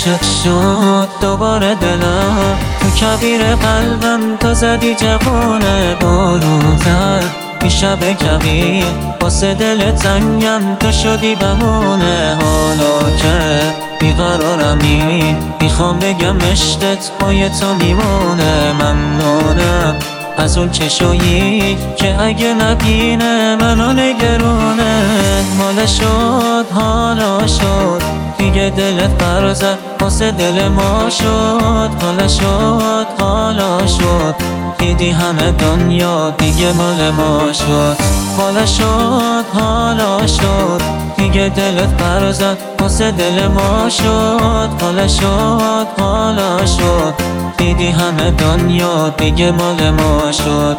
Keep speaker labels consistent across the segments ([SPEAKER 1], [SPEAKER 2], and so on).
[SPEAKER 1] عاشق شد دوباره دلم، تو کبیر قلبم تو زدی جوونه بروتر. این شب کبیر واسه دل تنگم تو شدی بهونه. حالا که بیقرارمی میخوام بگم عشقت پای تو میمونه. ممنونم از اون چشایی که اگه نبینه منو نگرونه. مال شد حالا شد دیگه دلت پر زد واسه دل ما شد. حالا شد حالا شد دیدی همه دنیا دیگه مال ما شد. حالا شد حالا شد دیگه دلت پر زد واسه دل ما شد. حالا شد حالا شد دیدی همه دنیا دیگه مال ما شد.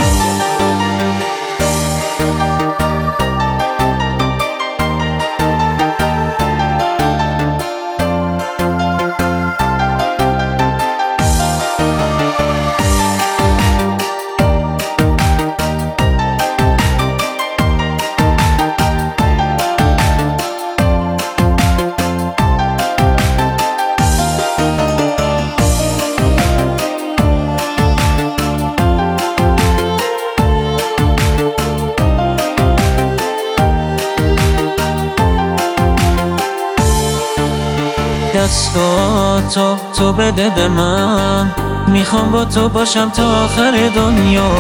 [SPEAKER 1] دستاتو تو بده به من، میخوام با تو باشم تا آخر دنیا.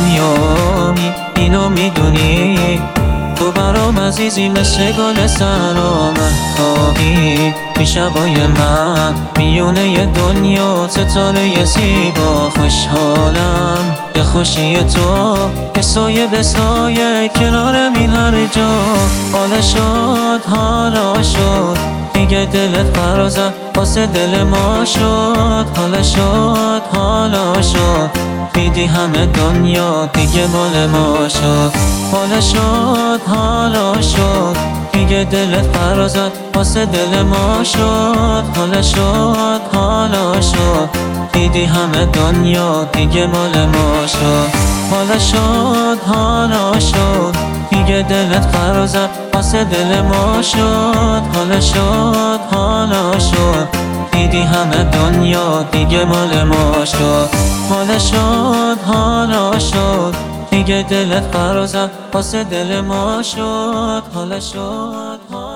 [SPEAKER 1] اینو میدونی تو برام عزیزی مثل گل سرام خوابی. این شبای من میونه دنیا ستاره زیبا. خوشحالم به خوشی تو که سایه به سایه کنارم این هر جا. حالا شد حالا شد دیگه دلت پر زد واسه دل ما شد. حالا شد حالا شد دیدی همه دنیا دیگه مال ما شد. حالا شد حالا شد دیگه دلت پر زد واسه دل ما شد. حالا شد حالا شد دیدی همه دنیا دیگه مال ما شد. حالا شد حالا شد دیگه دلت پر زد واسه دل ما شد. حالا شد حالا شد دیدی همه دنیا دیگه مال ما شد. حالا شد حالا شد دیگه دلت پر زد واسه دل ما شد. حالا شد